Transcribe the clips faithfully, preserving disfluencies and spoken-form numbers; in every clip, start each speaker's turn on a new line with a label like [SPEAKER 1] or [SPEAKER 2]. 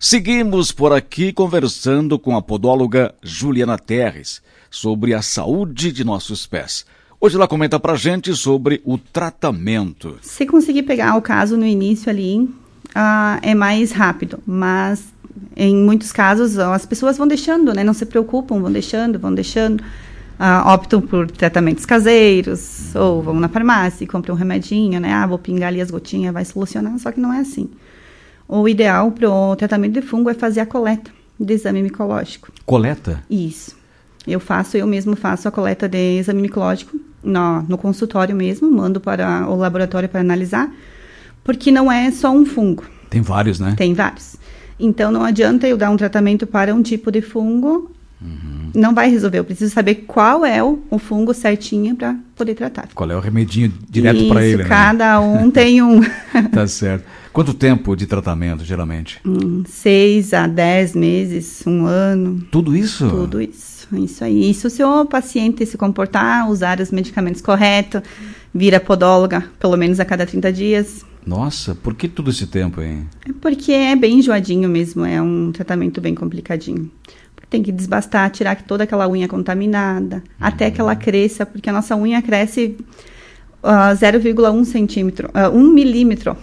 [SPEAKER 1] Seguimos por aqui conversando com a podóloga Juliana Terres sobre a saúde de nossos pés. Hoje ela comenta pra gente sobre o tratamento.
[SPEAKER 2] Se conseguir pegar o caso no início ali, uh, é mais rápido, mas em muitos casos as pessoas vão deixando, né? Não se preocupam, vão deixando, vão deixando, uh, optam por tratamentos caseiros, ou vão na farmácia e compram um remedinho, né? Ah, vou pingar ali as gotinhas, vai solucionar, só que não é assim. O ideal para o tratamento de fungo é fazer a coleta de exame micológico.
[SPEAKER 1] Coleta?
[SPEAKER 2] Isso. Eu faço, eu mesmo faço a coleta de exame micológico no, no consultório mesmo, mando para o laboratório para analisar, porque não é só um fungo.
[SPEAKER 1] Tem vários, né?
[SPEAKER 2] Tem vários. Então, não adianta eu dar um tratamento para um tipo de fungo, uhum. Não vai resolver. Eu preciso saber qual é o, o fungo certinho para poder tratar.
[SPEAKER 1] Qual é o remedinho direto para ele, né?
[SPEAKER 2] Cada um tem um.
[SPEAKER 1] Tá certo. Quanto tempo de tratamento, geralmente?
[SPEAKER 2] Hum, seis a dez meses, um ano.
[SPEAKER 1] Tudo isso?
[SPEAKER 2] Tudo isso. Isso aí. Isso se o paciente se comportar, usar os medicamentos corretos, vira podóloga pelo menos a cada trinta dias.
[SPEAKER 1] Nossa, por que todo esse tempo, hein?
[SPEAKER 2] É porque é bem enjoadinho mesmo, é um tratamento bem complicadinho. Tem que desbastar, tirar toda aquela unha contaminada, uhum. Até que ela cresça, porque a nossa unha cresce uh, zero vírgula um centímetro, uh, um milímetro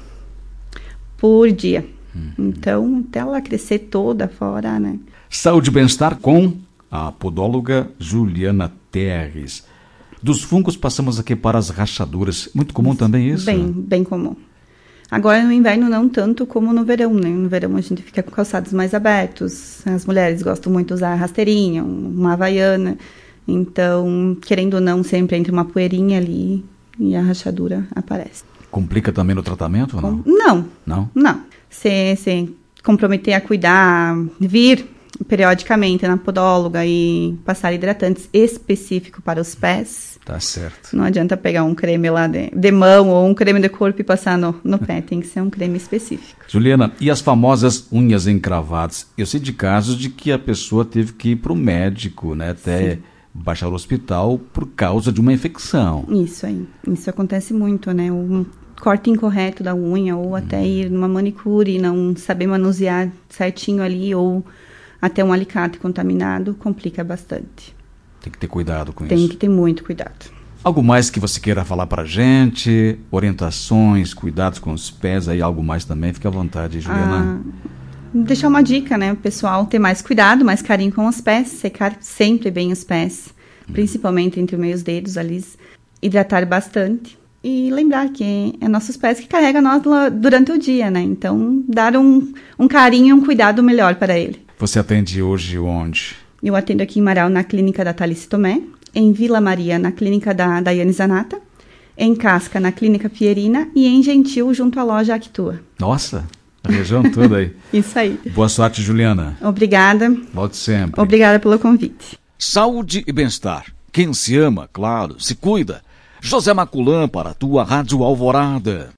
[SPEAKER 2] por dia. Uhum. Então, até ela crescer toda fora, né?
[SPEAKER 1] Saúde e bem-estar com a podóloga Juliana Terres. Dos fungos passamos aqui para as rachaduras. Muito comum também isso?
[SPEAKER 2] Bem, bem comum. Agora, no inverno, não tanto como no verão, né? No verão, a gente fica com calçados mais abertos. As mulheres gostam muito de usar rasteirinha, uma havaiana. Então, querendo ou não, sempre entra uma poeirinha ali e a rachadura aparece.
[SPEAKER 1] Complica também no tratamento ou não?
[SPEAKER 2] Com... Não.
[SPEAKER 1] Não?
[SPEAKER 2] Não. Se, se comprometer a cuidar, vir periodicamente na podóloga e passar hidratantes específicos para os pés.
[SPEAKER 1] Tá certo.
[SPEAKER 2] Não adianta pegar um creme lá de, de mão ou um creme de corpo e passar no, no pé. Tem que ser um creme específico.
[SPEAKER 1] Juliana, e as famosas unhas encravadas? Eu sei de casos de que a pessoa teve que ir para o médico, né? Até Sim. baixar o hospital por causa de uma infecção.
[SPEAKER 2] Isso aí. Isso acontece muito, né? Um corte incorreto da unha ou até hum. ir numa manicure e não saber manusear certinho ali ou até um alicate contaminado complica bastante. Tem
[SPEAKER 1] que ter cuidado com
[SPEAKER 2] Tem
[SPEAKER 1] isso.
[SPEAKER 2] Tem que ter muito cuidado.
[SPEAKER 1] Algo mais que você queira falar pra gente? Orientações, cuidados com os pés, aí algo mais também? Fique à vontade, Juliana.
[SPEAKER 2] Ah, deixar uma dica, né? O pessoal ter mais cuidado, mais carinho com os pés, secar sempre bem os pés, hum. principalmente entre os meus dedos ali, hidratar bastante. E lembrar que é nossos pés que carregam nós durante o dia, né? Então, dar um, um carinho e um cuidado melhor para ele.
[SPEAKER 1] Você atende hoje onde?
[SPEAKER 2] Eu atendo aqui em Marau, na clínica da Talice Tomé, em Vila Maria, na clínica da Daiane Zanata, em Casca, na clínica Pierina e em Gentil, junto à loja Actua.
[SPEAKER 1] Nossa, a região toda aí.
[SPEAKER 2] Isso aí.
[SPEAKER 1] Boa sorte, Juliana.
[SPEAKER 2] Obrigada.
[SPEAKER 1] Volte sempre.
[SPEAKER 2] Obrigada pelo convite.
[SPEAKER 1] Saúde e bem-estar. Quem se ama, claro, se cuida. José Maculã para a tua Rádio Alvorada.